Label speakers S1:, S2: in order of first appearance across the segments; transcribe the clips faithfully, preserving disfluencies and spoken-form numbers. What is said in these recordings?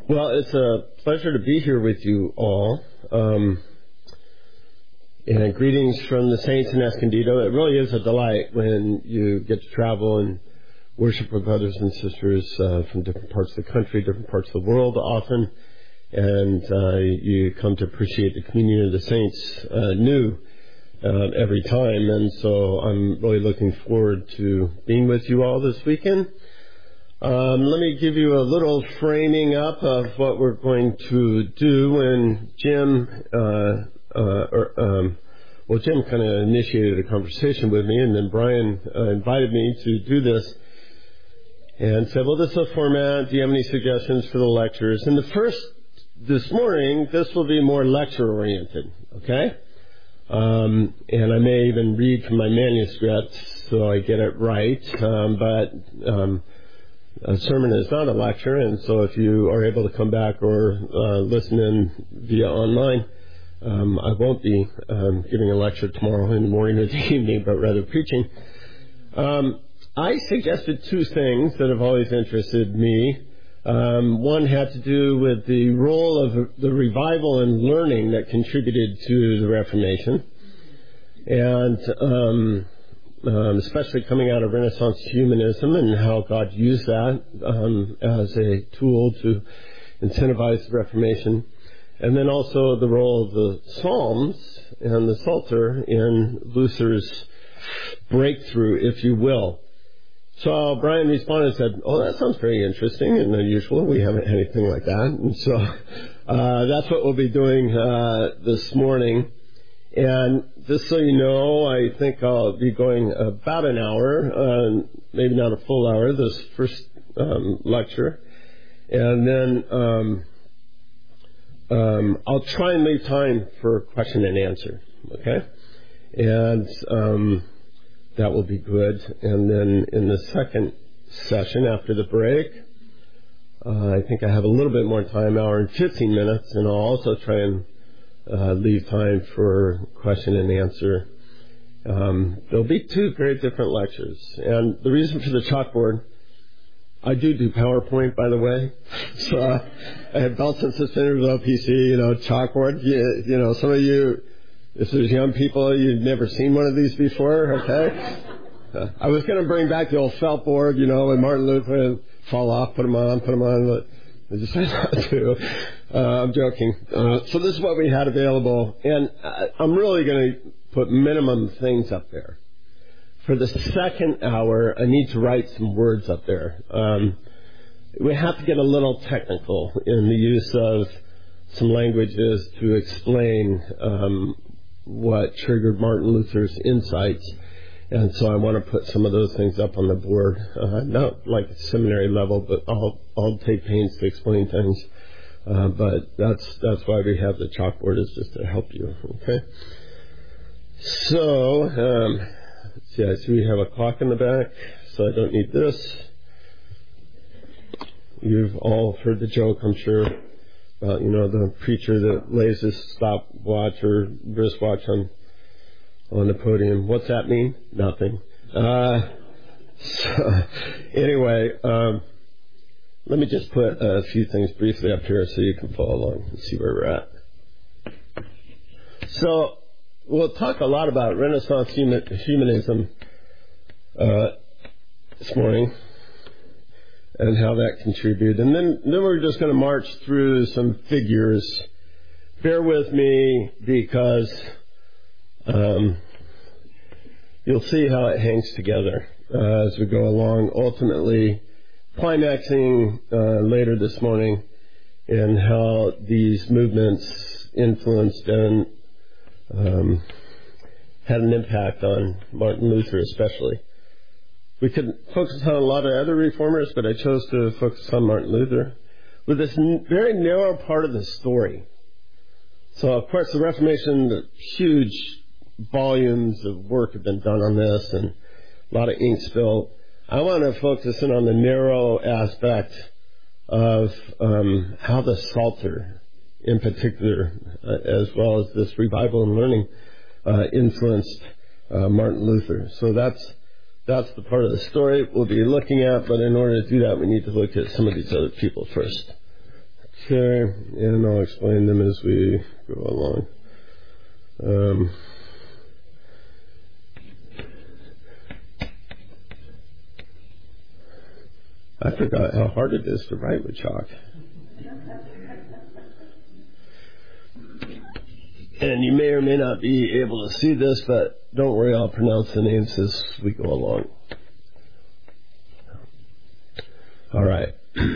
S1: Well, it's a pleasure to be here with you all. Um, and greetings from the saints in Escondido. It really is a delight when you get to travel and worship with brothers and sisters uh, from different parts of the country, different parts of the world often. And uh, you come to appreciate the communion of the saints uh, new uh, every time. And so I'm really looking forward to being with you all this weekend. Um, let me give you a little framing up of what we're going to do. When Jim, uh, uh, or, um, well, Jim kind of initiated a conversation with me, and then Brian uh, invited me to do this and said, well, this is a format. Do you have any suggestions for the lectures? And the first, this morning, this will be more lecture-oriented, okay? Um, and I may even read from my manuscript so I get it right, um, but... Um, A sermon is not a lecture, and so if you are able to come back or uh, listen in via online, um, I won't be um, giving a lecture tomorrow in the morning or the evening, but rather preaching. Um, I suggested two things that have always interested me. Um, one had to do with the role of the revival and learning that contributed to the Reformation, and um Um, especially coming out of Renaissance humanism and how God used that um, as a tool to incentivize the Reformation. And then also the role of the Psalms and the Psalter in Luther's breakthrough, if you will. So Brian responded and said, oh, that sounds very interesting and unusual. We haven't had anything like that. And so uh, that's what we'll be doing uh, this morning. And just so you know, I think I'll be going about an hour, uh, maybe not a full hour, this first um, lecture. And then um, um, I'll try and leave time for question and answer, okay? And um, that will be good. And then in the second session after the break, uh, I think I have a little bit more time, hour and fifteen minutes, and I'll also try and Uh, leave time for question and answer. Um, there'll be two very different lectures. And the reason for the chalkboard, I do do PowerPoint, by the way. So uh, I have belts and suspenders, O P C, you know, chalkboard. You, you know, some of you, if there's young people, you've never seen one of these before, okay? Uh, I was going to bring back the old felt board, you know, when Martin Luther would fall off, put them on, put them on, but I just not to. Uh, I'm joking. Uh, so this is what we had available, and uh, I'm really going to put minimum things up there. For the second hour, I need to write some words up there. Um, we have to get a little technical in the use of some languages to explain um, what triggered Martin Luther's insights. And so I want to put some of those things up on the board, uh, not like seminary level, but I'll I'll take pains to explain things. Uh, but that's that's why we have the chalkboard, is just to help you. Okay. So um, let's see. I see we have a clock in the back, so I don't need this. You've all heard the joke, I'm sure, about you know the preacher that lays his stopwatch or wristwatch on. on the podium. What's that mean? Nothing. Uh, so, anyway, um, let me just put a few things briefly up here so you can follow along and see where we're at. So, we'll talk a lot about Renaissance human, humanism uh, this morning and how that contributed. And then, then we're just going to march through some figures. Bear with me because... Um, you'll see how it hangs together uh, as we go along, ultimately climaxing uh, later this morning in how these movements influenced and um, had an impact on Martin Luther especially. We could focus on a lot of other reformers, but I chose to focus on Martin Luther with this n- very narrow part of the story. So, of course, the Reformation, the huge volumes of work have been done on this and a lot of ink spilled. I want to focus in on the narrow aspect of um, how the Psalter, in particular, uh, as well as this revival and learning, uh, influenced uh, Martin Luther. So that's that's the part of the story we'll be looking at, but in order to do that, we need to look at some of these other people first. Okay, and I'll explain them as we go along. Um, I forgot how hard it is to write with chalk. And you may or may not be able to see this, but don't worry, I'll pronounce the names as we go along. All right.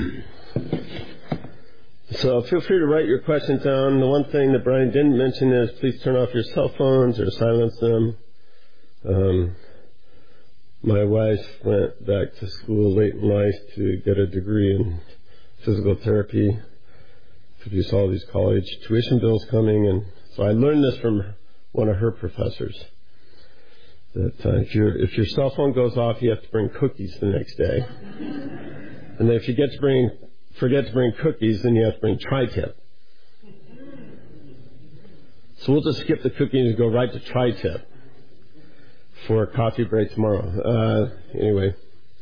S1: So feel free to write your questions down. The one thing that Brian didn't mention is please turn off your cell phones or silence them. Um, my wife went back to school late in life to get a degree in physical therapy, produce all these college tuition bills coming, and so I learned this from one of her professors, that uh, if, your if your cell phone goes off, you have to bring cookies the next day. And if you get to bring, forget to bring cookies, then you have to bring tri-tip. So we'll just skip the cookies and go right to tri-tip for a coffee break tomorrow. Uh, anyway.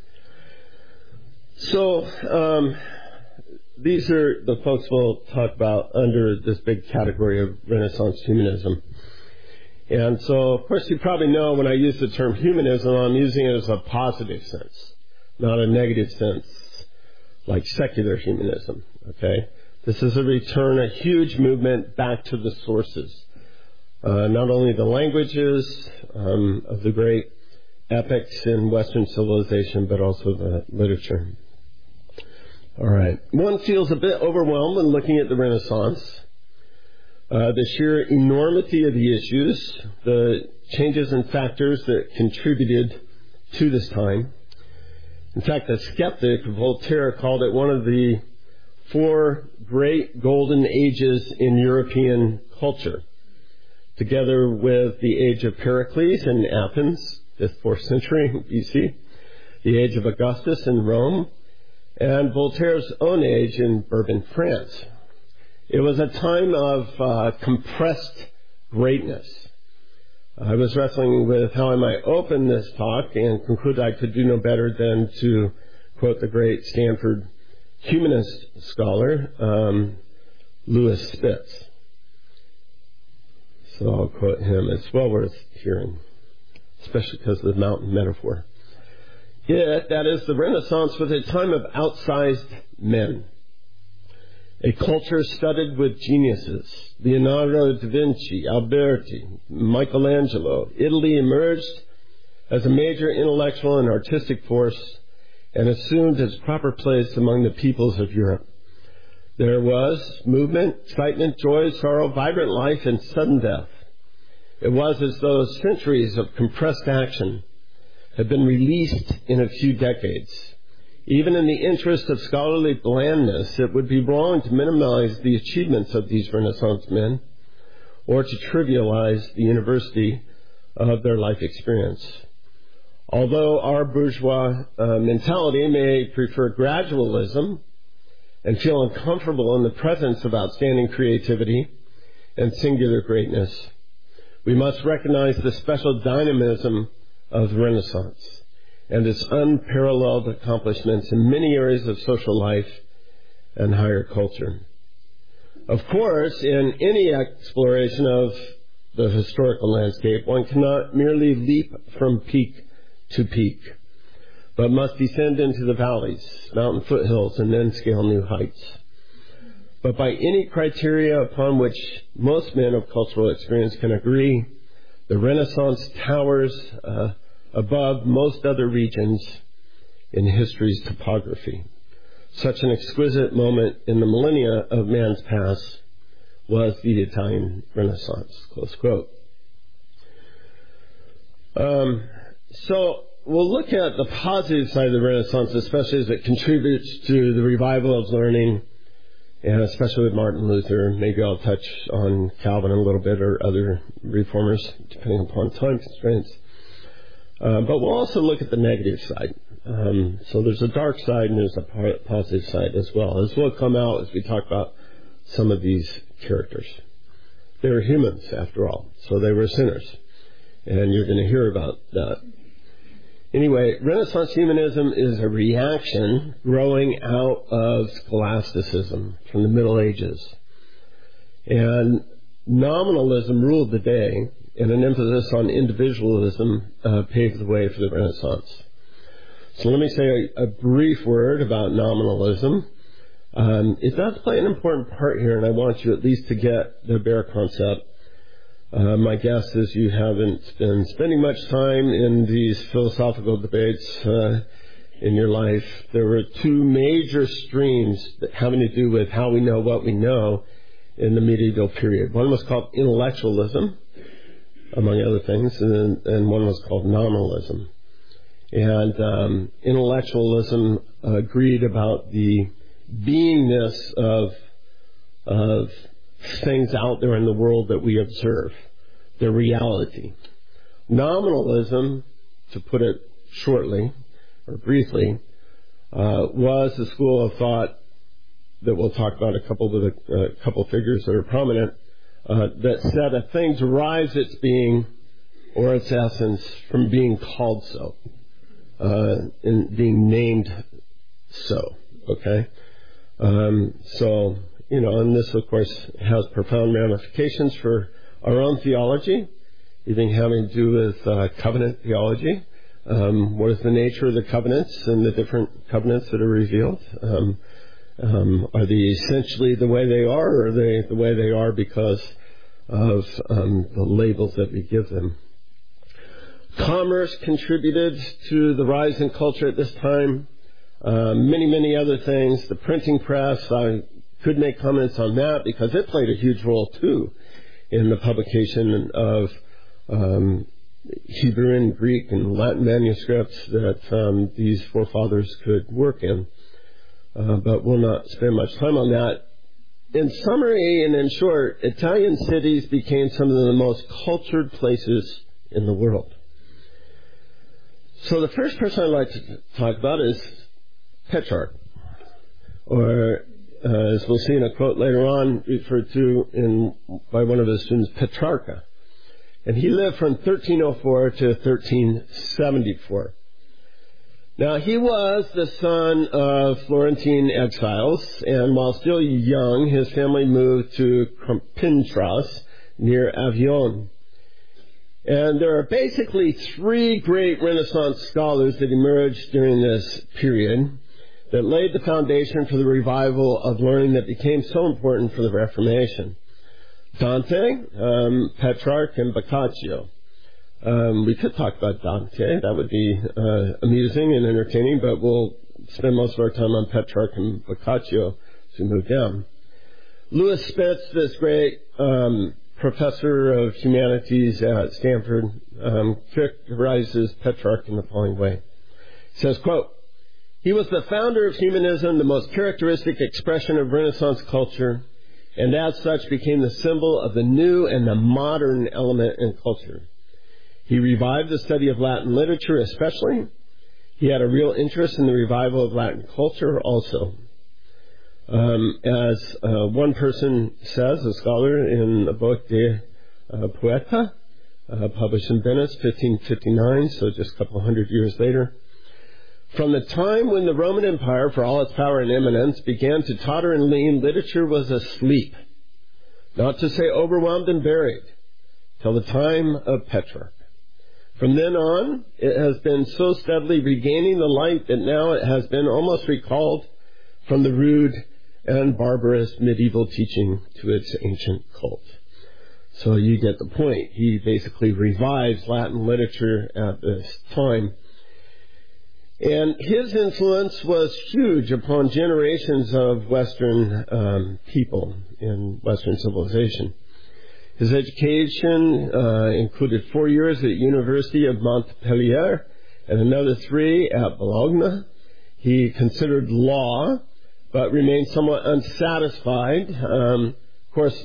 S1: So um, these are the folks we'll talk about under this big category of Renaissance humanism. And so, of course, you probably know when I use the term humanism, I'm using it as a positive sense, not a negative sense, like secular humanism, okay? This is a return, a huge movement back to the sources. Uh, not only the languages um, of the great epics in Western civilization, but also the literature. All right. One feels a bit overwhelmed when looking at the Renaissance. Uh, the sheer enormity of the issues, the changes and factors that contributed to this time. In fact, the skeptic Voltaire called it one of the four great golden ages in European culture, together with the age of Pericles in Athens, fifth, fourth century B C, the age of Augustus in Rome, and Voltaire's own age in Bourbon, France. It was a time of uh, compressed greatness. I was wrestling with how I might open this talk and concluded I could do no better than to quote the great Stanford humanist scholar, um, Lewis Spitz. So I'll quote him. It's well worth hearing, especially because of the mountain metaphor. Yet, that is, the Renaissance was a time of outsized men. A culture studded with geniuses. Leonardo da Vinci, Alberti, Michelangelo. Italy emerged as a major intellectual and artistic force and assumed its proper place among the peoples of Europe. There was movement, excitement, joy, sorrow, vibrant life, and sudden death. It was as though centuries of compressed action had been released in a few decades. Even in the interest of scholarly blandness, it would be wrong to minimize the achievements of these Renaissance men or to trivialize the university of their life experience. Although our bourgeois uh, mentality may prefer gradualism and feel uncomfortable in the presence of outstanding creativity and singular greatness, we must recognize the special dynamism of the Renaissance and its unparalleled accomplishments in many areas of social life and higher culture. Of course, in any exploration of the historical landscape, one cannot merely leap from peak to peak, but must descend into the valleys, mountain foothills, and then scale new heights. But by any criteria upon which most men of cultural experience can agree, the Renaissance towers uh, above most other regions in history's topography. Such an exquisite moment in the millennia of man's past was the Italian Renaissance, close quote. Um, so we'll look at the positive side of the Renaissance, especially as it contributes to the revival of learning, and especially with Martin Luther. Maybe I'll touch on Calvin a little bit or other reformers, depending upon time constraints. Uh, but we'll also look at the negative side. Um, so there's a dark side and there's a positive side as well, as will come out as we talk about some of these characters. They were humans, after all, so they were sinners. And you're going to hear about that. Anyway, Renaissance humanism is a reaction growing out of scholasticism from the Middle Ages. And nominalism ruled the day, and an emphasis on individualism uh, paved the way for the Renaissance. So let me say a, a brief word about nominalism. Um, it does play an important part here, and I want you at least to get the bare concept. Uh, my guess is you haven't been spending much time in these philosophical debates uh, in your life. There were two major streams that having to do with how we know what we know in the medieval period. One was called intellectualism, among other things, and, and one was called nominalism. And um, intellectualism agreed about the beingness of of things out there in the world that we observe, their reality. Nominalism, to put it shortly or briefly, uh, was the school of thought that we'll talk about, a couple with a, a couple figures that are prominent, uh, that said a thing derives its being or its essence from being called so, uh, and being named so. Okay, um, so. You know, and this, of course, has profound ramifications for our own theology, even having to do with uh, covenant theology. Um, what is the nature of the covenants and the different covenants that are revealed? Um, um, are they essentially the way they are, or are they the way they are because of um, the labels that we give them? Commerce contributed to the rise in culture at this time. Uh, many, many other things. The printing press, I could make comments on that because it played a huge role too in the publication of um, Hebrew and Greek and Latin manuscripts that um, these forefathers could work in. Uh, but we'll not spend much time on that. In summary and in short, Italian cities became some of the most cultured places in the world. So the first person I'd like to talk about is Petrarch, or Uh, as we'll see in a quote later on, referred to in by one of his students, Petrarca. And he lived from thirteen oh four to thirteen seventy-four. Now, he was the son of Florentine exiles, and while still young, his family moved to Carpentras near Avignon. And there are basically three great Renaissance scholars that emerged during this period that laid the foundation for the revival of learning that became so important for the Reformation. Dante, um, Petrarch, and Boccaccio. Um, we could talk about Dante. That would be uh, amusing and entertaining, but we'll spend most of our time on Petrarch and Boccaccio as we move down. Louis Spitz, this great um, professor of humanities at Stanford, um, characterizes Petrarch in the following way. He says, quote, "He was the founder of humanism, the most characteristic expression of Renaissance culture, and as such became the symbol of the new and the modern element in culture. He revived the study of Latin literature especially. He had a real interest in the revival of Latin culture also. Um, as uh, one person says, a scholar in the book De uh, Poeta, uh, published in Venice, fifteen fifty-nine, so just a couple hundred years later, from the time when the Roman Empire, for all its power and eminence, began to totter and lean, literature was asleep, not to say overwhelmed and buried, till the time of Petrarch. From then on, it has been so steadily regaining the light that now it has been almost recalled from the rude and barbarous medieval teaching to its ancient cult." So you get the point. He basically revives Latin literature at this time. And his influence was huge upon generations of Western um, people in Western civilization. His education uh, included four years at the University of Montpellier and another three at Bologna. He considered law, but remained somewhat unsatisfied. Um, of course,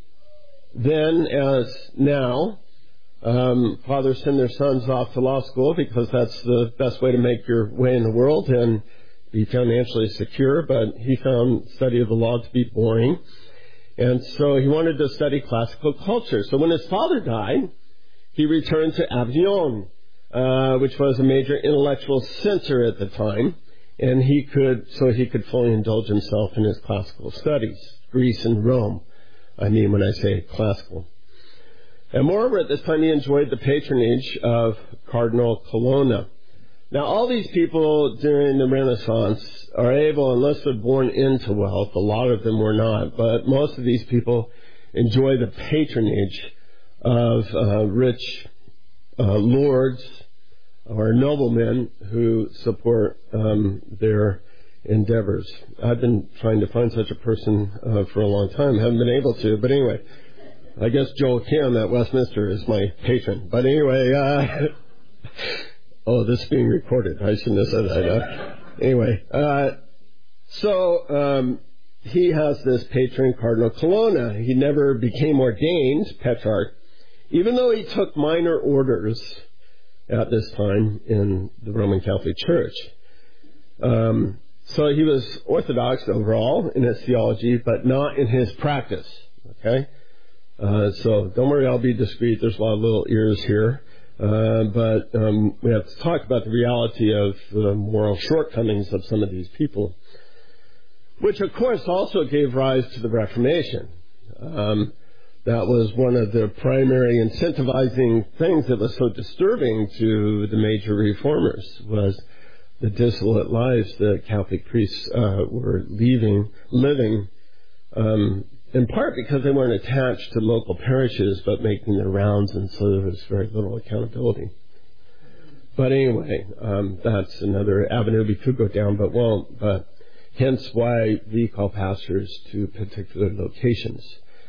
S1: then as now, Um, fathers send their sons off to law school because that's the best way to make your way in the world and be financially secure, but he found study of the law to be boring. And so he wanted to study classical culture. So when his father died, he returned to Avignon, uh, which was a major intellectual center at the time, and he could, so he could fully indulge himself in his classical studies, Greece and Rome. I mean, when I say classical. And moreover, at this time, he enjoyed the patronage of Cardinal Colonna. Now, all these people during the Renaissance are able, unless they're born into wealth, a lot of them were not, but most of these people enjoy the patronage of uh, rich uh, lords or noblemen who support um, their endeavors. I've been trying to find such a person uh, for a long time. Haven't been able to, but anyway, I guess Joel Kim at Westminster is my patron. But anyway, uh, oh, this is being recorded. I shouldn't have said that. Uh, anyway, uh, so um, he has this patron, Cardinal Colonna. He never became ordained Petrarch, even though he took minor orders at this time in the Roman Catholic Church. Um, so he was orthodox overall in his theology, but not in his practice. Okay? Uh, so don't worry, I'll be discreet. There's a lot of little ears here. Uh, but um, we have to talk about the reality of the moral shortcomings of some of these people, which, of course, also gave rise to the Reformation. Um, that was one of the primary incentivizing things that was so disturbing to the major reformers, was the dissolute lives that Catholic priests uh, were leaving, living, um, in part because they weren't attached to local parishes, but making their rounds, and so there was very little accountability. But anyway, um, that's another avenue we could go down, but won't. But hence why we call pastors to particular locations.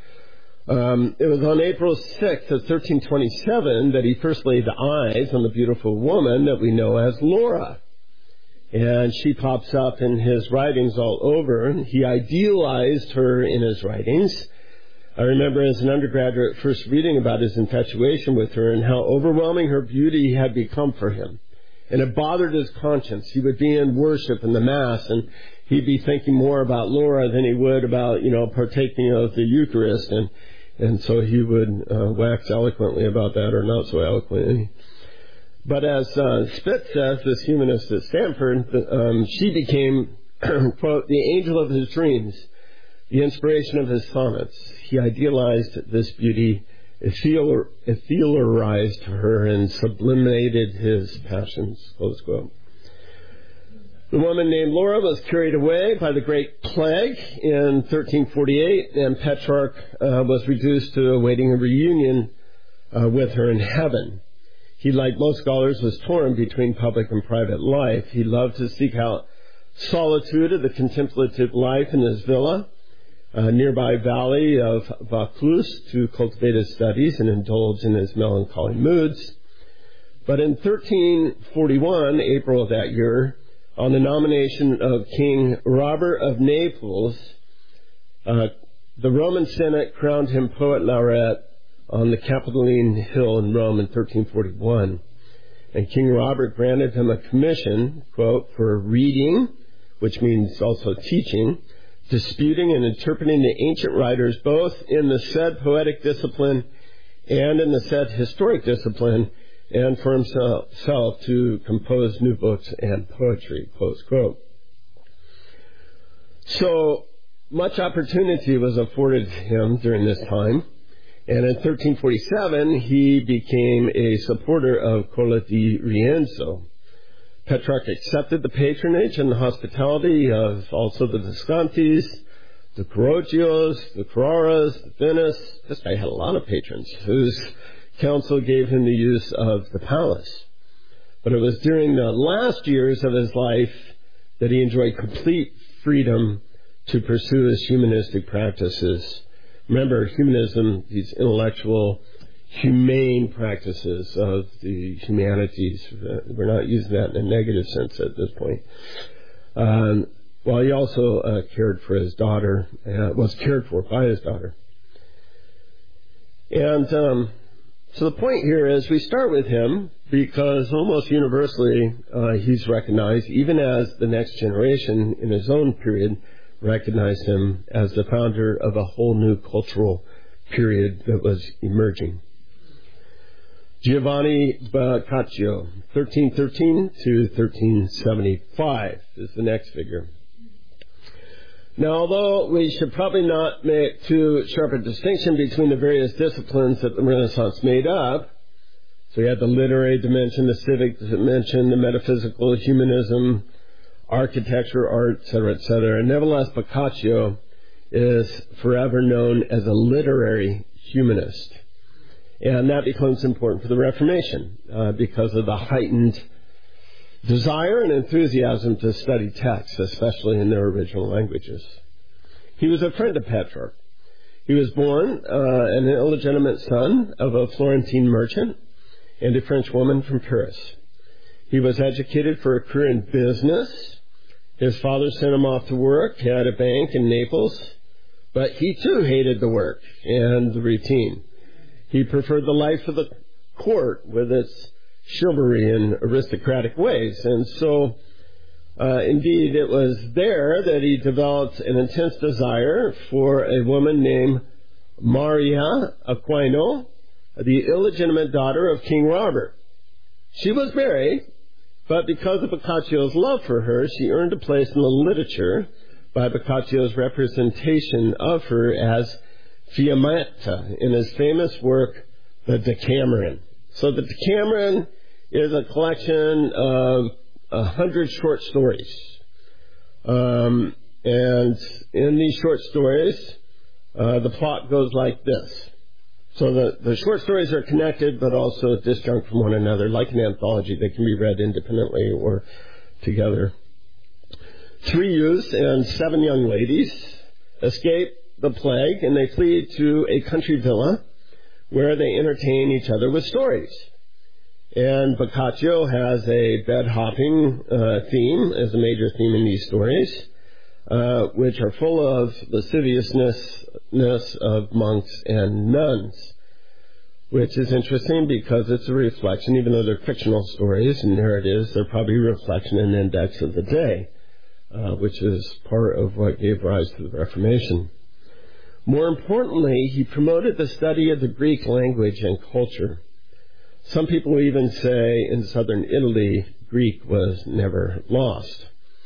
S1: Um, it was on April sixth of thirteen twenty-seven that he first laid eyes on the beautiful woman that we know as Laura. And she pops up in his writings all over. He idealized her in his writings. I remember as an undergraduate first reading about his infatuation with her and how overwhelming her beauty had become for him. And it bothered his conscience. He would be in worship in the Mass, and he'd be thinking more about Laura than he would about, you know, partaking of the Eucharist. And, and so he would uh, wax eloquently about that, or not so eloquently. But as uh, Spitz says, this humanist at Stanford, um, she became, quote, the angel of his dreams, the inspiration of his sonnets. He idealized this beauty, etherealized her, and sublimated his passions, close quote. The woman named Laura was carried away by the Great Plague in thirteen forty-eight, and Petrarch uh, was reduced to awaiting a reunion uh, with her in heaven. He, like most scholars, was torn between public and private life. He loved to seek out solitude of the contemplative life in his villa, a nearby valley of Vaucluse, to cultivate his studies and indulge in his melancholy moods. But in thirteen forty-one, April of that year, on the nomination of King Robert of Naples, uh, the Roman Senate crowned him poet laureate on the Capitoline Hill in Rome in thirteen forty-one. And King Robert granted him a commission, quote, for reading, which means also teaching, disputing and interpreting the ancient writers, both in the said poetic discipline and in the said historic discipline, and for himself to compose new books and poetry, close quote. So much opportunity was afforded him during this time. And in thirteen forty-seven, he became a supporter of Cola di Rienzo. Petrarch accepted the patronage and the hospitality of also the Viscontis, the Carroccios, the Carraras, the Venice. This guy had a lot of patrons whose council gave him the use of the palace. But it was during the last years of his life that he enjoyed complete freedom to pursue his humanistic practices. Remember, humanism, these intellectual, humane practices of the humanities, we're not using that in a negative sense at this point. Um, well, he also uh, cared for his daughter, uh, was cared for by his daughter. And um, so the point here is we start with him because almost universally uh, he's recognized, even as the next generation in his own period recognized him as the founder of a whole new cultural period that was emerging. Giovanni Boccaccio, thirteen thirteen to thirteen seventy-five is the next figure. Now, although we should probably not make too sharp a distinction between the various disciplines that the Renaissance made up, so you had the literary dimension, the civic dimension, the metaphysical, humanism, architecture, art, et cetera, et cetera. Nevertheless, Boccaccio is forever known as a literary humanist. And that becomes important for the Reformation uh, because of the heightened desire and enthusiasm to study texts, especially in their original languages. He was a friend of Petrarch. He was born uh, an illegitimate son of a Florentine merchant and a French woman from Paris. He was educated for a career in business. His father sent him off to work at a bank in Naples, but he too hated the work and the routine. He preferred the life of the court with its chivalry and aristocratic ways. And so, uh, indeed, it was there that he developed an intense desire for a woman named Maria Aquino, the illegitimate daughter of King Robert. She was married, but because of Boccaccio's love for her, she earned a place in the literature by Boccaccio's representation of her as Fiammetta in his famous work, The Decameron. So the Decameron is a collection of a hundred short stories. Um, and in these short stories, uh, the plot goes like this. So the, the short stories are connected, but also disjunct from one another. Like an anthology, they can be read independently or together. Three youths and seven young ladies escape the plague, and they flee to a country villa where they entertain each other with stories. And Boccaccio has a bed-hopping uh, theme as a major theme in these stories, uh, which are full of lasciviousness of monks and nuns, which is interesting because it's a reflection, even though they're fictional stories and narratives, they're probably a reflection and index of the day, uh, which is part of what gave rise to the Reformation. More importantly, he promoted the study of the Greek language and culture. Some people even say in southern Italy, Greek was never lost.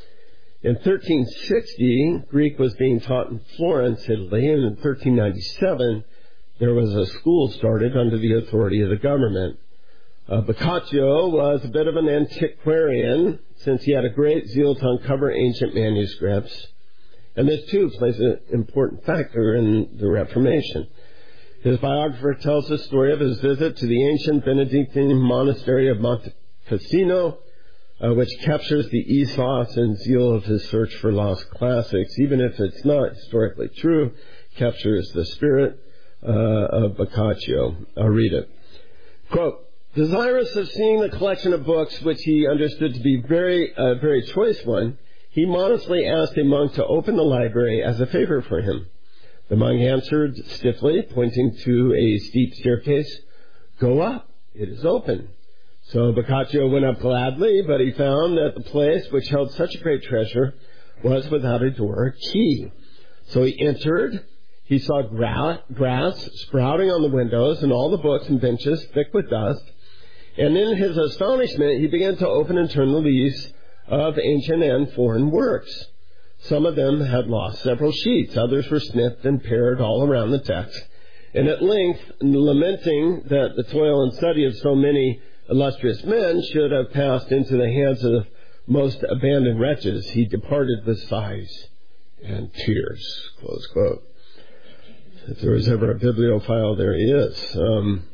S1: In thirteen sixty, Greek was being taught in Florence, Italy, and in thirteen ninety-seven, there was a school started under the authority of the government. Uh, Boccaccio was a bit of an antiquarian, since he had a great zeal to uncover ancient manuscripts. And this, too, plays an important factor in the Reformation. His biographer tells the story of his visit to the ancient Benedictine monastery of Monte Cassino, uh, which captures the ethos and zeal of his search for lost classics, even if it's not historically true, captures the spirit uh, of Boccaccio. I'll read it. Quote, desirous of seeing the collection of books, which he understood to be very, a uh, very choice one, he modestly asked a monk to open the library as a favor for him. The monk answered stiffly, pointing to a steep staircase, go up, it is open. So Boccaccio went up gladly, but he found that the place which held such a great treasure was without a door or key. So he entered, he saw gra- grass sprouting on the windows and all the books and benches thick with dust, and in his astonishment he began to open and turn the leaves of ancient and foreign works. Some of them had lost several sheets, others were snipped and pared all around the text, and at length, lamenting that the toil and study of so many illustrious men should have passed into the hands of most abandoned wretches, he departed with sighs and tears. Close quote. If there was ever a bibliophile, there he is. Um,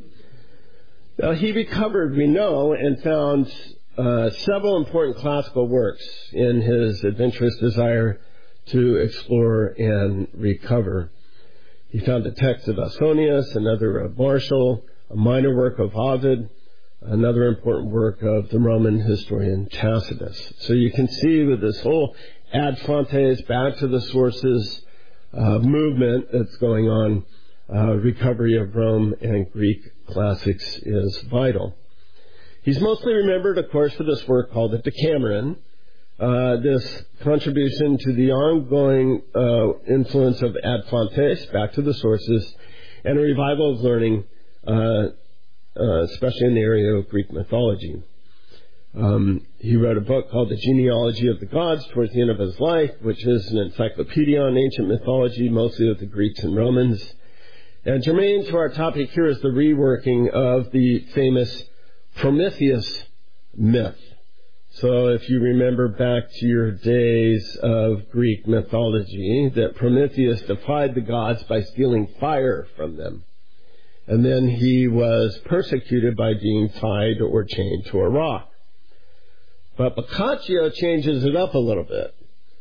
S1: now he recovered, we know, and found Uh, several important classical works in his adventurous desire to explore and recover. He found a text of Ausonius, another of Martial, a minor work of Ovid, another important work of the Roman historian Tacitus. So you can see with this whole ad fontes, back to the sources uh, movement that's going on, uh, recovery of Rome and Greek classics is vital. He's mostly remembered, of course, for this work called the Decameron, uh, this contribution to the ongoing uh, influence of ad fontes, back to the sources, and a revival of learning uh, uh, especially in the area of Greek mythology. Um, he wrote a book called The Genealogy of the Gods towards the end of his life, which is an encyclopedia on ancient mythology, mostly of the Greeks and Romans. And germane to our topic here is the reworking of the famous Prometheus myth. So if you remember back to your days of Greek mythology, that Prometheus defied the gods by stealing fire from them. And then he was persecuted by being tied or chained to a rock. But Boccaccio changes it up a little bit.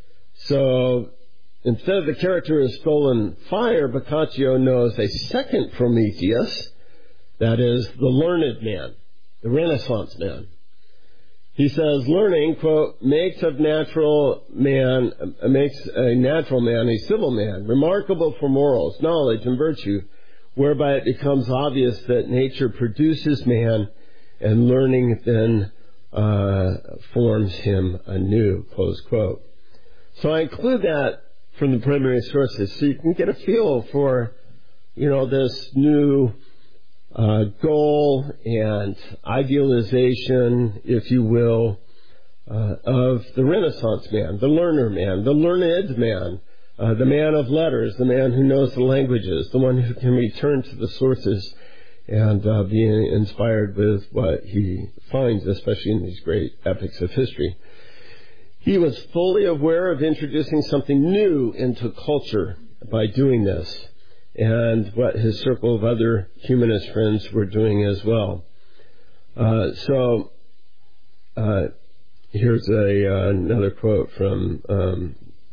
S1: So instead of the character who has stolen fire, Boccaccio knows a second Prometheus, that is the learned man, the Renaissance man. He says, learning, quote, makes of natural man, uh, makes a natural man a civil man, remarkable for morals, knowledge, and virtue, whereby it becomes obvious that nature produces man, and learning then uh, forms him anew, close quote. So I include that from the primary sources so you can get a feel for, you know, this new uh, goal and idealization, if you will, uh, of the Renaissance man, the learner man, the learned man, uh, the man of letters, the man who knows the languages, the one who can return to the sources and uh, be inspired with what he finds, especially in these great epics of history. He was fully aware of introducing something new into culture by doing this, and what his circle of other humanist friends were doing as well. Uh, so uh, here's a uh, another quote from um,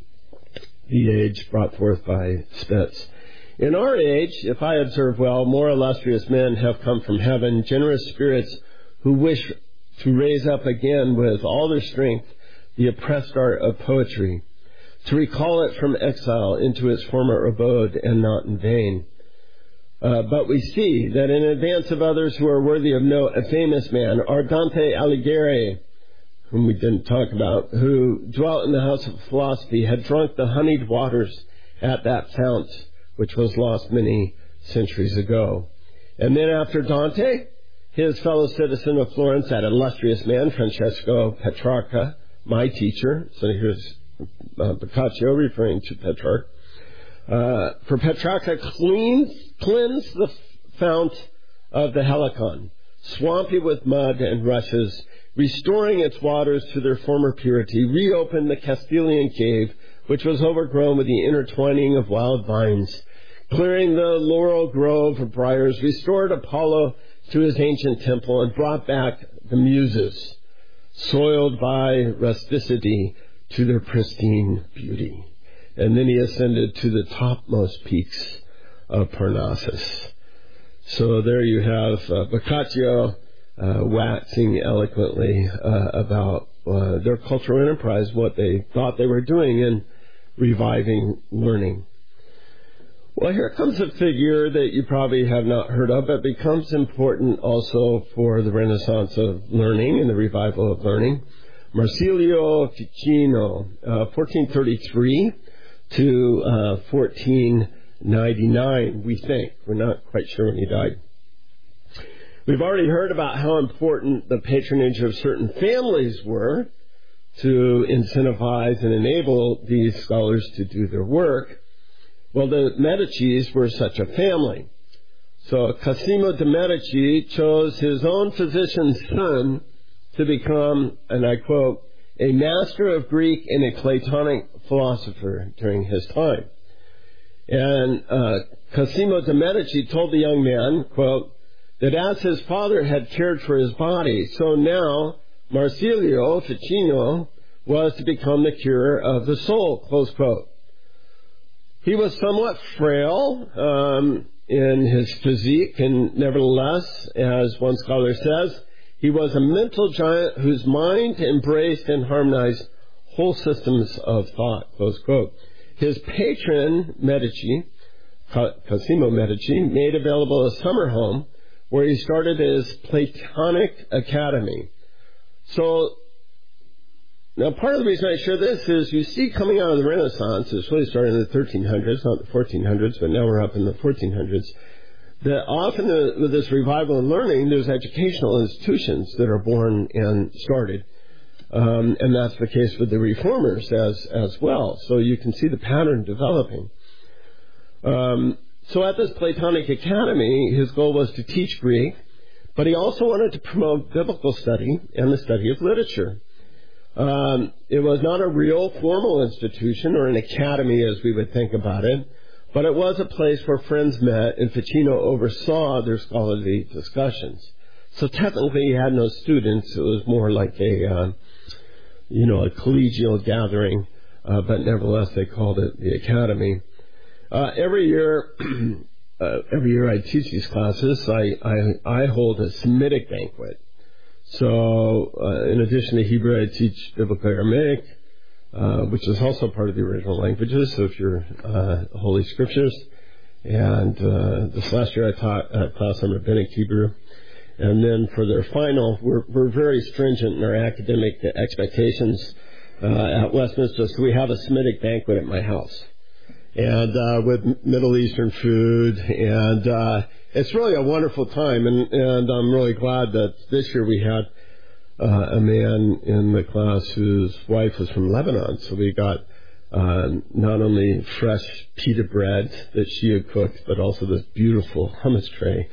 S1: The Age, brought forth by Spitz. In our age, if I observe well, more illustrious men have come from heaven, generous spirits who wish to raise up again with all their strength the oppressed art of poetry, to recall it from exile into its former abode, and not in vain. Uh, but we see that in advance of others who are worthy of note, a famous man, Dante Alighieri, whom we didn't talk about, who dwelt in the house of philosophy, had drunk the honeyed waters at that fount, which was lost many centuries ago. And then after Dante, his fellow citizen of Florence, that illustrious man, Francesco Petrarca, my teacher. So here's uh, Boccaccio referring to Petrarch. Uh, for Petrarca cleans, cleansed the fount of the Helicon, swampy with mud and rushes, restoring its waters to their former purity, reopened the Castilian cave, which was overgrown with the intertwining of wild vines, clearing the laurel grove of briars, restored Apollo to his ancient temple, and brought back the Muses, soiled by rusticity, to their pristine beauty. And then he ascended to the topmost peaks of Parnassus. So there you have uh, Boccaccio uh, waxing eloquently uh, about uh, their cultural enterprise, what they thought they were doing in reviving learning. Well, here comes a figure that you probably have not heard of, but becomes important also for the Renaissance of learning and the revival of learning. Marsilio Ficino, uh, fourteen thirty-three to uh, fourteen ninety-nine, we think. We're not quite sure when he died. We've already heard about how important the patronage of certain families were to incentivize and enable these scholars to do their work. Well, the Medicis were such a family. So Cosimo de' Medici chose his own physician's son to become, and I quote, a master of Greek and a Platonic philosopher during his time. And uh, Cosimo de' Medici told the young man, quote, that as his father had cared for his body, so now Marsilio Ficino was to become the cure of the soul, close quote. He was somewhat frail um, in his physique, and nevertheless, as one scholar says, he was a mental giant whose mind embraced and harmonized whole systems of thought, close quote. His patron, Medici, Cosimo Medici, made available a summer home where he started his Platonic Academy. So, now part of the reason I share this is you see coming out of the Renaissance, it's really started in the thirteen hundreds, not the fourteen hundreds, but now we're up in the fourteen hundreds, that often uh, with this revival and learning, there's educational institutions that are born and started. Um, and that's the case with the reformers as as well. So you can see the pattern developing. Um, so at this Platonic Academy, his goal was to teach Greek, but he also wanted to promote biblical study and the study of literature. Um, it was not a real formal institution or an academy as we would think about it, but it was a place where friends met, and Ficino oversaw their scholarly discussions. So technically he had no students. It was more like a, uh, you know, a collegial gathering, uh, but nevertheless they called it the academy. Uh, every year, uh, every year I teach these classes, I, I, I hold a Semitic banquet. So, uh, in addition to Hebrew, I teach Biblical Aramaic, uh, which is also part of the original languages, so if you're, uh, Holy Scriptures. And, uh, this last year I taught a class on Rabbinic Hebrew. And then for their final, we're, we're very stringent in our academic expectations, uh, at Westminster, so we have a Semitic banquet at my house. And, uh, with Middle Eastern food, and, uh, it's really a wonderful time, and, and I'm really glad that this year we had uh, a man in the class whose wife was from Lebanon. So we got uh, not only fresh pita bread that she had cooked, but also this beautiful hummus tray.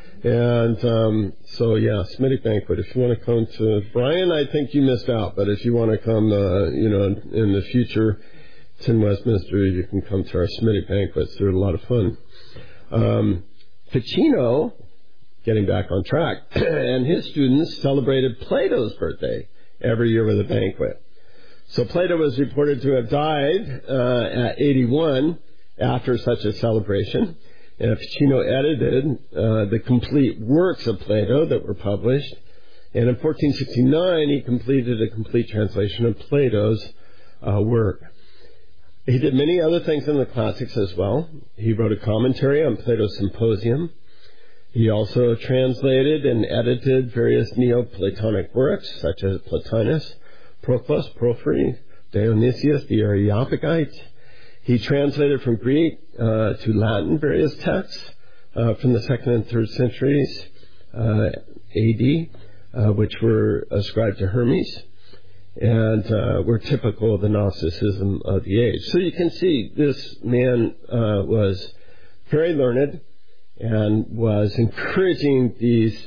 S1: And um, so, yeah, Semitic banquet. If you want to come to Brian, I think you missed out. But if you want to come, uh, you know, in the future, it's in Westminster. You can come to our Semitic banquets. They're a lot of fun. Um, Ficino, getting back on track, and his students celebrated Plato's birthday every year with a banquet. So Plato was reported to have died uh, at eighty-one after such a celebration. And Ficino edited uh, the complete works of Plato that were published. And in fourteen sixty-nine, he completed a complete translation of Plato's uh, work. He did many other things in the classics as well. He wrote a commentary on Plato's Symposium. He also translated and edited various Neoplatonic works, such as Plotinus, Proclus, Porphyry, Dionysius the Areopagite. He translated from Greek uh, to Latin various texts uh, from the second and third centuries uh, A D, uh, which were ascribed to Hermes, and uh, were typical of the Gnosticism of the age. So you can see this man uh, was very learned and was encouraging these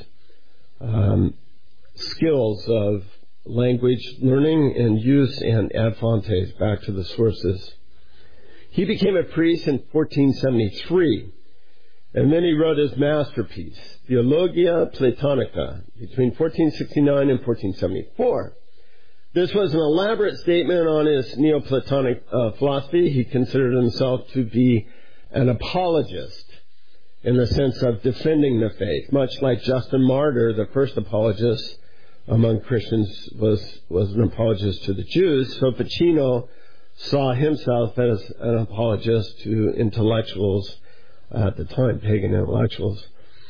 S1: um, skills of language learning and use and ad fontes back to the sources. He became a priest in fourteen seventy-three, and then he wrote his masterpiece, Theologia Platonica, between fourteen sixty-nine and fourteen seventy-four. This was an elaborate statement on his Neoplatonic uh, philosophy. He considered himself to be an apologist in the sense of defending the faith, much like Justin Martyr, the first apologist among Christians, was, was an apologist to the Jews. So Ficino saw himself as an apologist to intellectuals at the time, pagan intellectuals.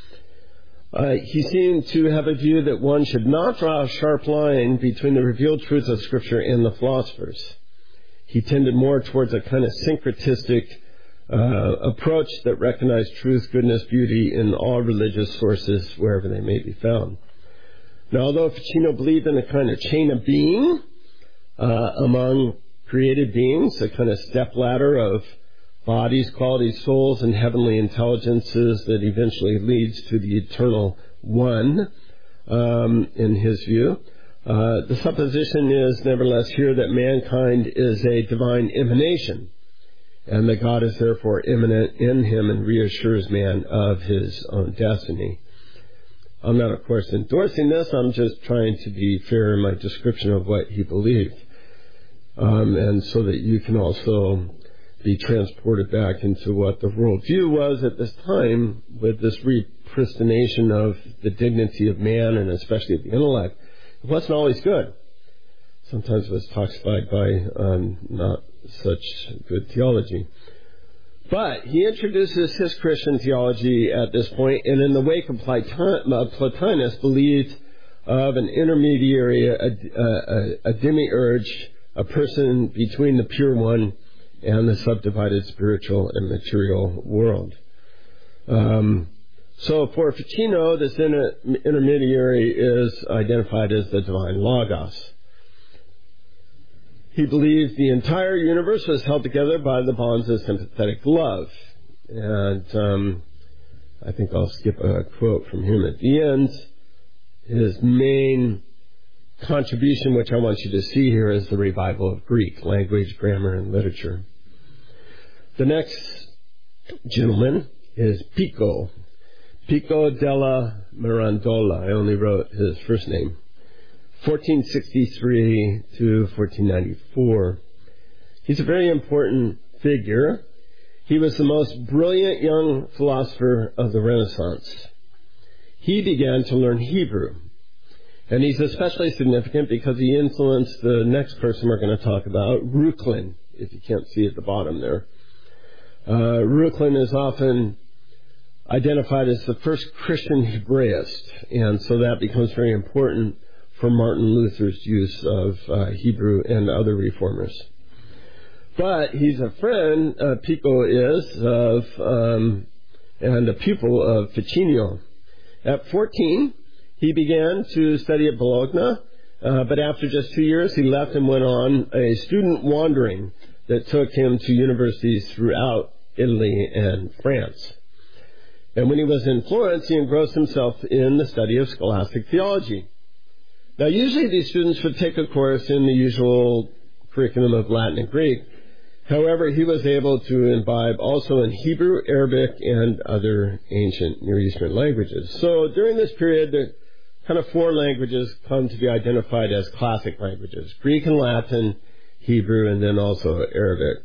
S1: Uh, he seemed to have a view that one should not draw a sharp line between the revealed truths of Scripture and the philosophers. He tended more towards a kind of syncretistic uh, approach that recognized truth, goodness, beauty in all religious sources wherever they may be found. Now, although Ficino believed in a kind of chain of being uh, among created beings, a kind of stepladder of bodies, qualities, souls, and heavenly intelligences that eventually leads to the eternal one, um, in his view. Uh, the supposition is nevertheless here that mankind is a divine emanation, and that God is therefore immanent in him and reassures man of his own destiny. I'm not, of course, endorsing this. I'm just trying to be fair in my description of what he believed, um, and so that you can also be transported back into what the worldview was at this time with this repristination of the dignity of man and especially of the intellect. It wasn't always good. Sometimes it was toxified by um, not such good theology. But he introduces his Christian theology at this point, and in the wake of Platon, Plotinus believed of an intermediary, a, a, a demiurge, a person between the pure one and the subdivided spiritual and material world. Um, So for Ficino, this inter- intermediary is identified as the divine Logos. He believes the entire universe was held together by the bonds of sympathetic love. And um, I think I'll skip a quote from him at the end. His main contribution, which I want you to see here, is the revival of Greek language, grammar, and literature. The next gentleman is Pico. Pico della Mirandola. I only wrote his first name. fourteen sixty-three to fourteen ninety-four. He's a very important figure. He was the most brilliant young philosopher of the Renaissance. He began to learn Hebrew. And he's especially significant because he influenced the next person we're going to talk about, Reuchlin, if you can't see at the bottom there. Uh, Reuchlin is often identified as the first Christian Hebraist, and so that becomes very important for Martin Luther's use of uh, Hebrew and other reformers. But he's a friend, uh, Pico is, of um, and a pupil of Ficino. At fourteen, he began to study at Bologna, uh, but after just two years, he left and went on a student wandering that took him to universities throughout Italy and France. And when he was in Florence, he engrossed himself in the study of scholastic theology. Now, usually these students would take a course in the usual curriculum of Latin and Greek. However, he was able to imbibe also in Hebrew, Arabic, and other ancient Near Eastern languages. So during this period, the kind of four languages come to be identified as classic languages: Greek and Latin, Hebrew, and then also Arabic.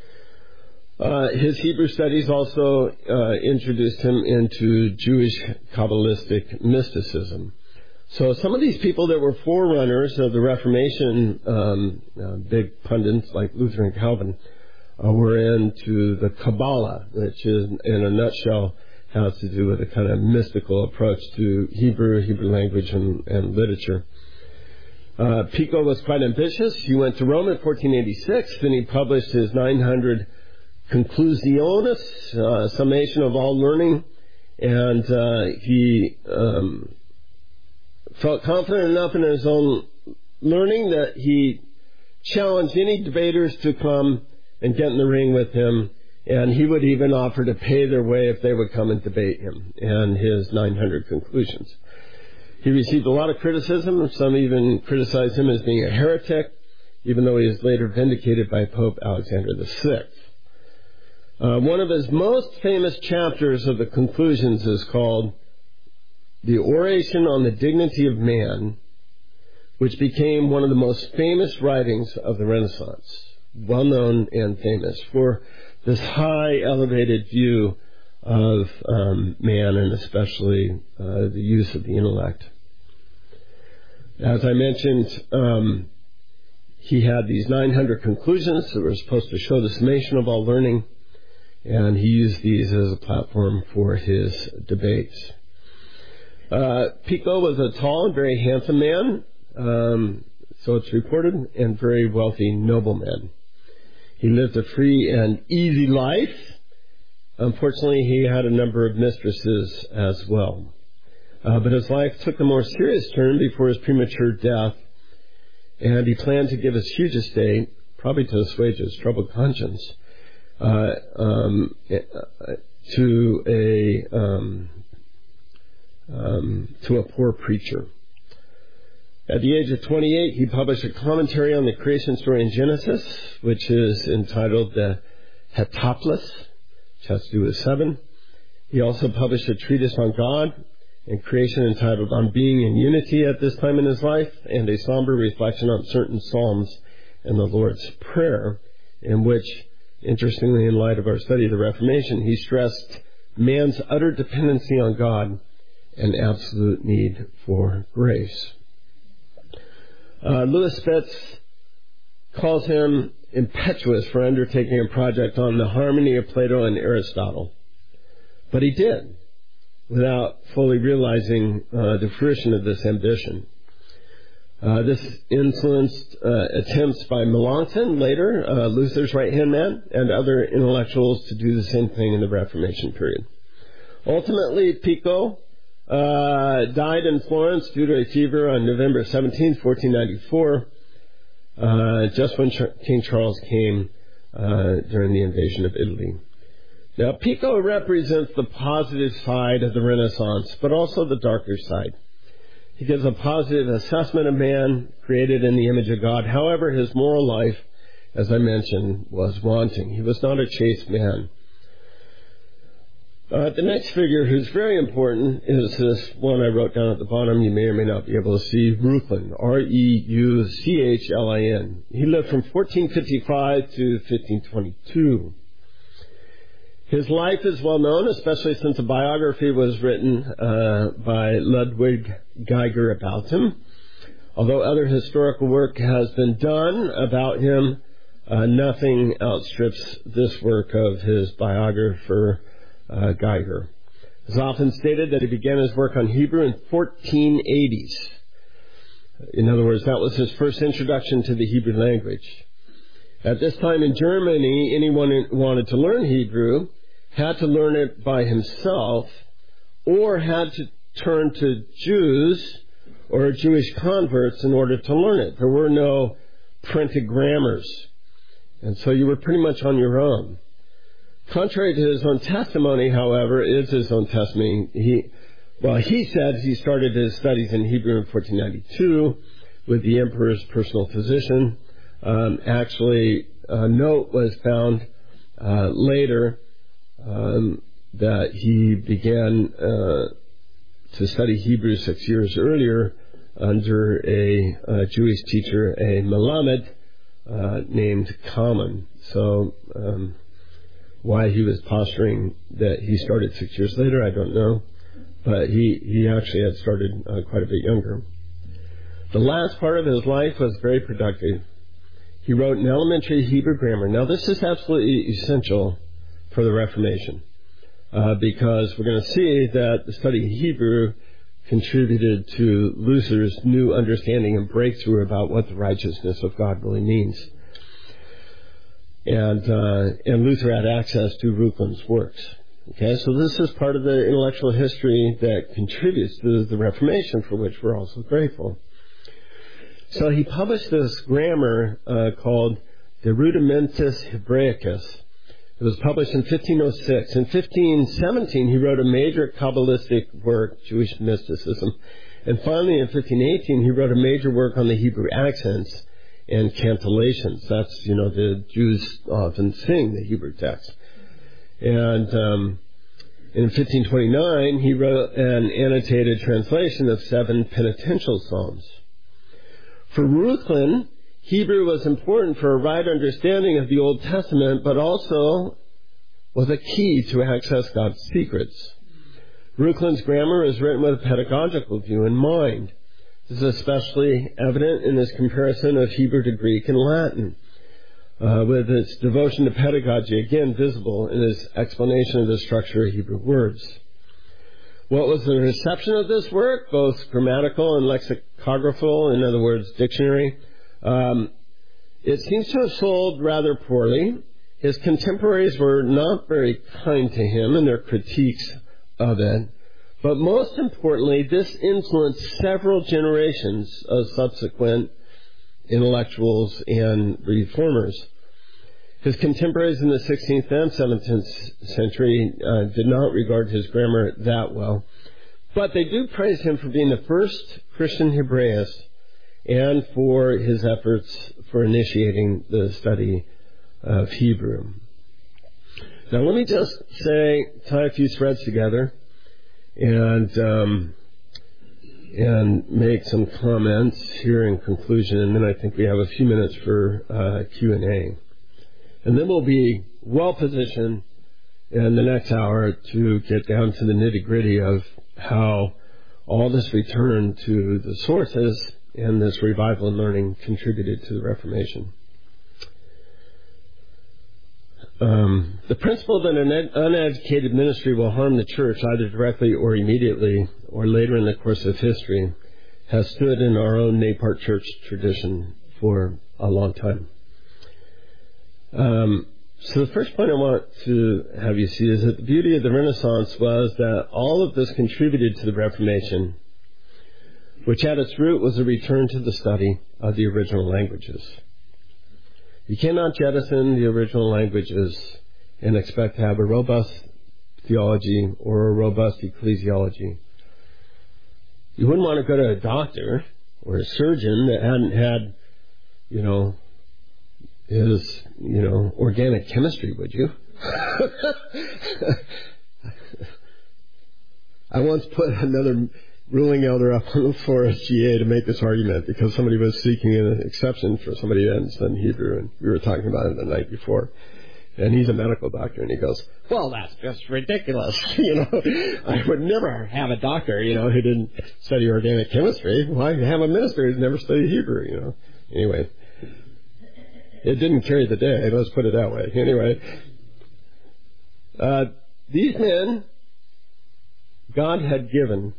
S1: Uh, his Hebrew studies also uh, introduced him into Jewish Kabbalistic mysticism. So some of these people that were forerunners of the Reformation, um, uh, big pundits like Luther and Calvin, uh, were into the Kabbalah, which is, in a nutshell, has to do with a kind of mystical approach to Hebrew, Hebrew language, and, and literature. Uh, Pico was quite ambitious. He went to Rome in fourteen eighty-six, then he published his nine hundred Conclusiones, uh, summation of all learning, and uh, he um, felt confident enough in his own learning that he challenged any debaters to come and get in the ring with him, and he would even offer to pay their way if they would come and debate him and his nine hundred conclusions. He received a lot of criticism. Some even criticized him as being a heretic, even though he was later vindicated by Pope Alexander the Sixth. Uh, one of his most famous chapters of the Conclusions is called The Oration on the Dignity of Man, which became one of the most famous writings of the Renaissance, well known and famous for this high elevated view of um, man, and especially uh, the use of the intellect. As I mentioned, um, he had these nine hundred conclusions that were supposed to show the summation of all learning, and he used these as a platform for his debates. Uh, Pico was a tall and very handsome man, um, so it's reported, and very wealthy nobleman. He lived a free and easy life. Unfortunately, he had a number of mistresses as well. Uh, but his life took a more serious turn before his premature death, and he planned to give his huge estate, probably to assuage his troubled conscience, uh, um, to a um, um, to a poor preacher. At the age of twenty-eight, he published a commentary on the creation story in Genesis, which is entitled the Heptaplis, which has to do with seven. He also published a treatise on God and creation entitled On Being in Unity at this time in his life, and a somber reflection on certain Psalms and the Lord's Prayer, in which, interestingly, in light of our study of the Reformation, he stressed man's utter dependency on God and absolute need for grace. Uh, Louis Spitz calls him impetuous for undertaking a project on the harmony of Plato and Aristotle. But he did, without fully realizing uh, the fruition of this ambition. Uh, this influenced uh, attempts by Melanchthon, later uh, Luther's right-hand man, and other intellectuals to do the same thing in the Reformation period. Ultimately, Pico uh, died in Florence due to a fever on November seventeenth, fourteen ninety-four, uh, just when Ch- King Charles came uh, during the invasion of Italy. Now, Pico represents the positive side of the Renaissance, but also the darker side. He gives a positive assessment of man created in the image of God. However, his moral life, as I mentioned, was wanting. He was not a chaste man. Uh, the next figure who's very important is this one I wrote down at the bottom. You may or may not be able to see. Reuchlin, R E U C H L I N. He lived from fourteen fifty-five to fifteen twenty-two. His life is well known, especially since a biography was written uh, by Ludwig Geiger about him. Although other historical work has been done about him, uh, nothing outstrips this work of his biographer, uh, Geiger. It's often stated that he began his work on Hebrew in fourteen eighties. In other words, that was his first introduction to the Hebrew language. At this time in Germany, anyone who wanted to learn Hebrew had to learn it by himself or had to turn to Jews or Jewish converts in order to learn it. There were no printed grammars. And so you were pretty much on your own. Contrary to his own testimony, however, is his own testimony. He, well, he said he started his studies in Hebrew in fourteen ninety-two with the emperor's personal physician. Um, actually, a note was found uh, later um, that he began uh, to study Hebrew six years earlier under a, a Jewish teacher, a Melamed uh, named Kalman. So um, why he was posturing that he started six years later, I don't know. But he, he actually had started uh, quite a bit younger. The last part of his life was very productive. He wrote an elementary Hebrew grammar. Now, this is absolutely essential for the Reformation uh, because we're going to see that the study of Hebrew contributed to Luther's new understanding and breakthrough about what the righteousness of God really means. And uh, and Luther had access to Reuchlin's works. Okay, so this is part of the intellectual history that contributes to the Reformation, for which we're also grateful. So he published this grammar uh, called De Rudimentis Hebraicus. It was published in fifteen oh six. In fifteen seventeen, he wrote a major Kabbalistic work, Jewish mysticism. And finally, in fifteen eighteen, he wrote a major work on the Hebrew accents and cantillations. That's, you know, the Jews often sing the Hebrew text. And um, in fifteen twenty-nine, he wrote an annotated translation of seven penitential psalms. For Reuchlin, Hebrew was important for a right understanding of the Old Testament, but also was a key to access God's secrets. Reuchlin's grammar is written with a pedagogical view in mind. This is especially evident in his comparison of Hebrew to Greek and Latin, uh, with its devotion to pedagogy, again visible in his explanation of the structure of Hebrew words. What was the reception of this work, both grammatical and lexicographical, in other words, dictionary? Um, it seems to have sold rather poorly. His contemporaries were not very kind to him in their critiques of it. But most importantly, this influenced several generations of subsequent intellectuals and reformers. His contemporaries in the sixteenth and seventeenth century uh, did not regard his grammar that well. But they do praise him for being the first Christian Hebraist and for his efforts for initiating the study of Hebrew. Now let me just say, tie a few threads together and um, and make some comments here in conclusion, and then I think we have a few minutes for uh, Q and A. And then we'll be well positioned in the next hour to get down to the nitty-gritty of how all this return to the sources and this revival and learning contributed to the Reformation. Um, the principle that an ed- uneducated ministry will harm the church either directly or immediately or later in the course of history has stood in our own Napart Church tradition for a long time. Um, So the first point I want to have you see is that the beauty of the Renaissance was that all of this contributed to the Reformation, which at its root was a return to the study of the original languages. You cannot jettison the original languages and expect to have a robust theology or a robust ecclesiology. You wouldn't want to go to a doctor or a surgeon that hadn't had, you know, his, you know, organic chemistry, would you? I once put another ruling elder up on the floor at G A to make this argument because somebody was seeking an exception for somebody that hadn't studied Hebrew, and we were talking about it the night before. And he's a medical doctor, and he goes, well, that's just ridiculous. You know, I would never have a doctor, you know, who didn't study organic chemistry. Why have a minister who's never studied Hebrew, you know? Anyway, it didn't carry the day. Let's put it that way. Anyway, uh, these men, God had given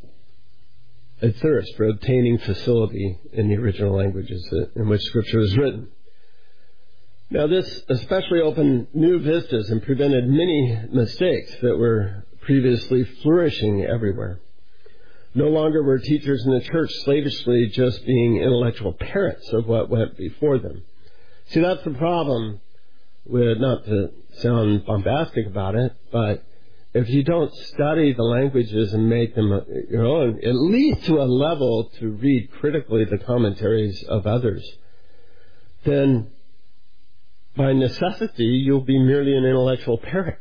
S1: a thirst for obtaining facility in the original languages in which Scripture was written. Now, this especially opened new vistas and prevented many mistakes that were previously flourishing everywhere. No longer were teachers in the church slavishly just being intellectual parrots of what went before them. See, that's the problem with, not to sound bombastic about it, but if you don't study the languages and make them your own, at least to a level to read critically the commentaries of others, then by necessity, you'll be merely an intellectual parrot,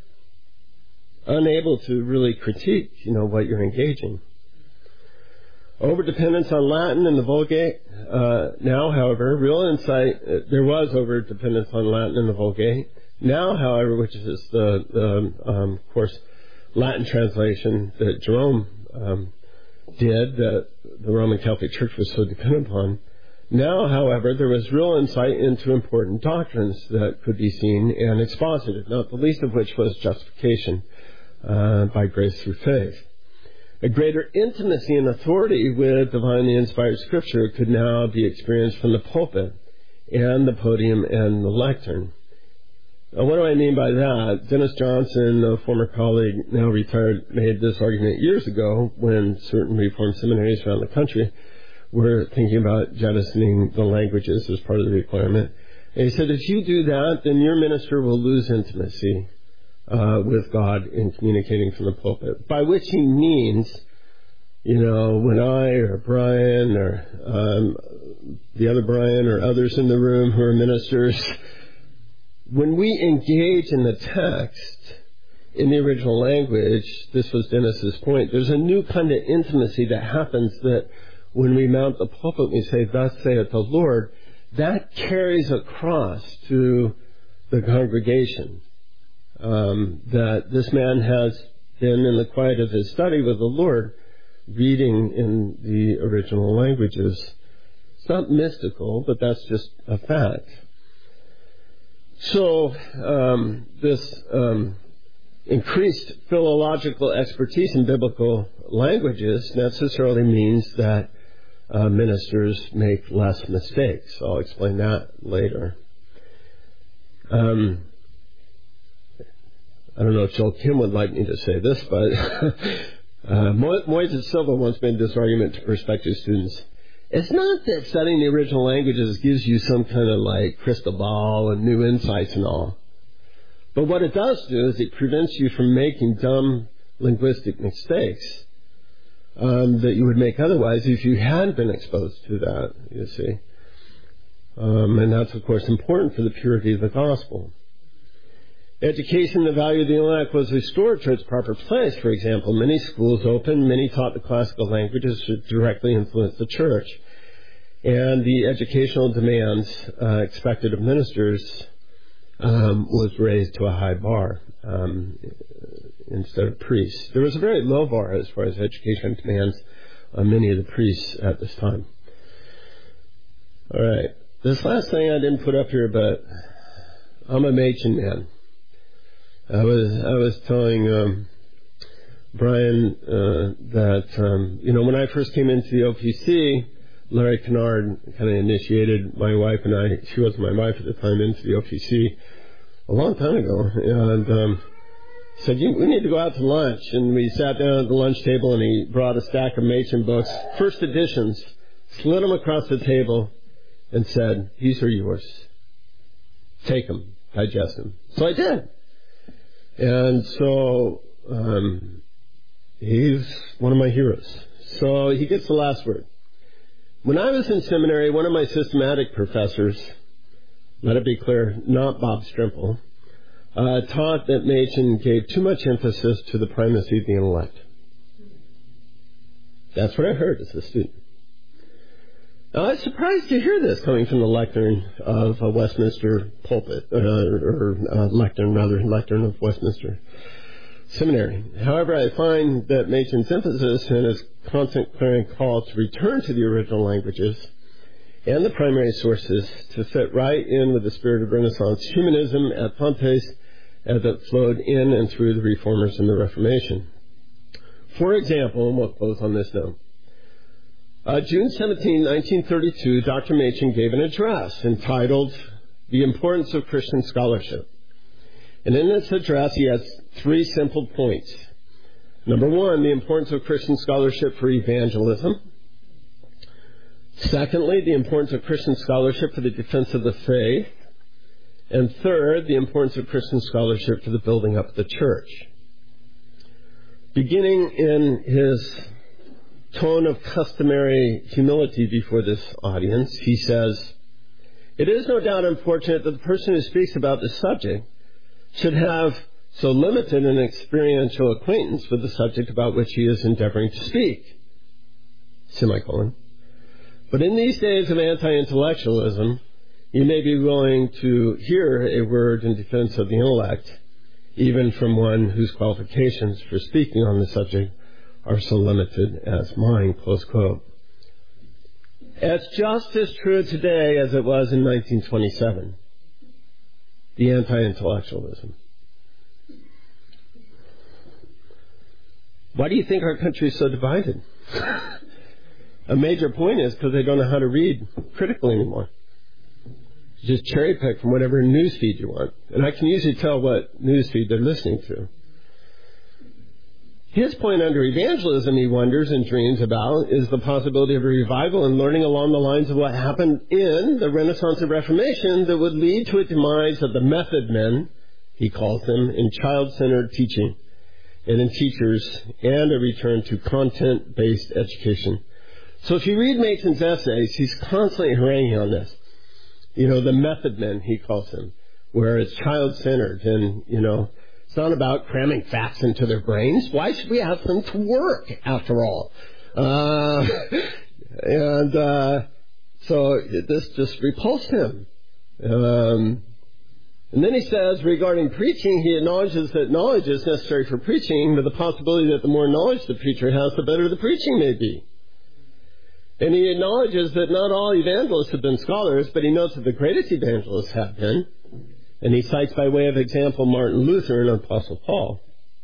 S1: unable to really critique, you know, what you're engaging. Overdependence on Latin in the Vulgate. Uh, now, however, real insight, uh, there was overdependence on Latin in the Vulgate. Now, however, which is the, the um, of course, Latin translation that Jerome um, did, that the Roman Catholic Church was so dependent upon. Now, however, there was real insight into important doctrines that could be seen and exposited, not the least of which was justification uh, by grace through faith. A greater intimacy and authority with divinely inspired Scripture could now be experienced from the pulpit and the podium and the lectern. Now, what do I mean by that? Dennis Johnson, a former colleague, now retired, made this argument years ago when certain Reformed seminaries around the country were thinking about jettisoning the languages as part of the requirement. And he said, if you do that, then your minister will lose intimacy uh, with God in communicating from the pulpit. By which he means, you know, when I or Brian or um, the other Brian or others in the room who are ministers, when we engage in the text in the original language, this was Dennis's point, there's a new kind of intimacy that happens that when we mount the pulpit, we say, thus saith the Lord, that carries across to the congregation. Um, that this man has been in the quiet of his study with the Lord, reading in the original languages. It's not mystical, but that's just a fact. So, um, this um, increased philological expertise in biblical languages necessarily means that Uh, ministers make less mistakes. I'll explain that later. Um, I don't know if Joel Kim would like me to say this, but uh, Mo- Moises Silva once made this argument to prospective students. It's not that studying the original languages gives you some kind of like crystal ball and new insights and all. But what it does do is it prevents you from making dumb linguistic mistakes Um, that you would make otherwise if you hadn't been exposed to that, you see. Um, and that's, of course, important for the purity of the gospel. Education, the value of the intellect was restored to its proper place. For example, many schools opened, many taught the classical languages to directly influence the church. And the educational demands uh, expected of ministers um, was raised to a high bar. Um, instead of priests. There was a very low bar as far as education demands on many of the priests at this time. All right. This last thing I didn't put up here, but I'm a Machen man. I was I was telling um, Brian uh, that, um, you know, when I first came into the O P C, Larry Kennard kind of initiated my wife and I, she wasn't my wife at the time, into the O P C. a long time ago, and um, he said, we need to go out to lunch. And we sat down at the lunch table, and he brought a stack of Machen books, first editions, slid them across the table, and said, these are yours. Take them, digest them. So I did. And so um, he's one of my heroes. So he gets the last word. When I was in seminary, one of my systematic professors, let it be clear, not Bob Strimple, uh, taught that Machen gave too much emphasis to the primacy of the intellect. That's what I heard as a student. Now, I was surprised to hear this coming from the lectern of a Westminster pulpit, uh, or uh, lectern, rather, lectern of Westminster Seminary. However, I find that Machen's emphasis and his constant clarion call to return to the original languages and the primary sources to fit right in with the spirit of Renaissance humanism at Fontes as it flowed in and through the Reformers and the Reformation. For example, and we'll close on this note, uh, June seventeenth, nineteen thirty-two, Doctor Machen gave an address entitled The Importance of Christian Scholarship. And in this address, he has three simple points. Number one, the importance of Christian scholarship for evangelism. Secondly, the importance of Christian scholarship for the defense of the faith. And third, the importance of Christian scholarship for the building up of the church. Beginning in his tone of customary humility before this audience, he says, it is no doubt unfortunate that the person who speaks about this subject should have so limited an experiential acquaintance with the subject about which he is endeavoring to speak. Semicolon. But in these days of anti-intellectualism, you may be willing to hear a word in defense of the intellect, even from one whose qualifications for speaking on the subject are so limited as mine, close quote. It's just as true today as it was in nineteen twenty-seven. The anti-intellectualism. Why do you think our country is so divided? A major point is because they don't know how to read critically anymore. You just cherry pick from whatever news feed you want. And I can usually tell what news feed they're listening to. His point under evangelism, he wonders and dreams about, is the possibility of a revival and learning along the lines of what happened in the Renaissance and Reformation that would lead to a demise of the method men, he calls them, in child-centered teaching and in teachers, and a return to content-based education. So if you read Machen's essays, he's constantly haranguing on this. You know, the method men, he calls them, where it's child-centered and, you know, it's not about cramming facts into their brains. Why should we ask them to work, after all? Uh, and uh, so this just repulsed him. Um, and then he says, regarding preaching, he acknowledges that knowledge is necessary for preaching, but the possibility that the more knowledge the preacher has, the better the preaching may be. And he acknowledges that not all evangelists have been scholars, but he notes that the greatest evangelists have been. And he cites by way of example Martin Luther and Apostle Paul.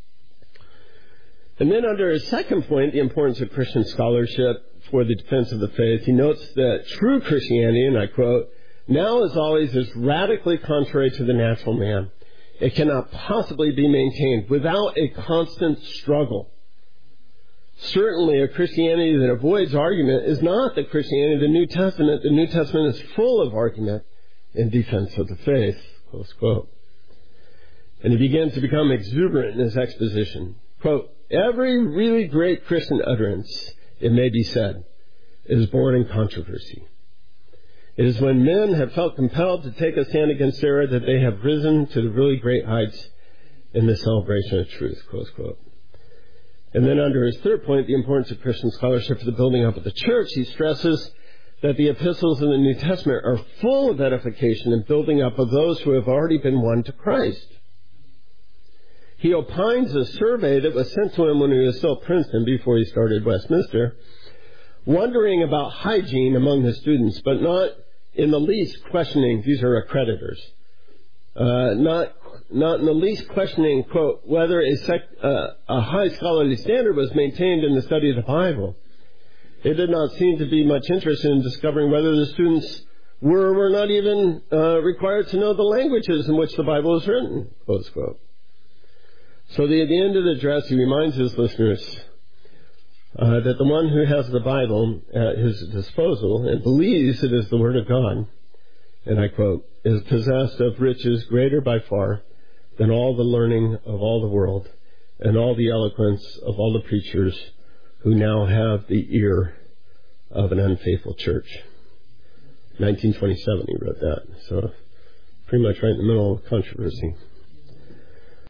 S1: And then under his second point, the importance of Christian scholarship for the defense of the faith, he notes that true Christianity, and I quote, now as always is radically contrary to the natural man. It cannot possibly be maintained without a constant struggle. Certainly a Christianity that avoids argument is not the Christianity of the New Testament. The New Testament is full of argument in defense of the faith. Close quote. And he begins to become exuberant in his exposition. Quote, every really great Christian utterance, it may be said, is born in controversy. It is when men have felt compelled to take a stand against error that they have risen to the really great heights in the celebration of truth. Close quote. And then under his third point, the importance of Christian scholarship for the building up of the church, he stresses that the epistles in the New Testament are full of edification and building up of those who have already been won to Christ. He opines a survey that was sent to him when he was still at Princeton before he started Westminster, wondering about hygiene among the students, but not in the least questioning, these are accreditors, uh, not not in the least questioning, quote, whether a, sec, uh, a high scholarly standard was maintained in the study of the Bible. It did not seem to be much interested in discovering whether the students We're, we're not even uh, required to know the languages in which the Bible is written, close quote. So the, at the end of the address, he reminds his listeners uh, that the one who has the Bible at his disposal and believes it is the Word of God, and I quote, is possessed of riches greater by far than all the learning of all the world and all the eloquence of all the preachers who now have the ear of an unfaithful church. nineteen twenty-seven he wrote that, so pretty much right in the middle of controversy.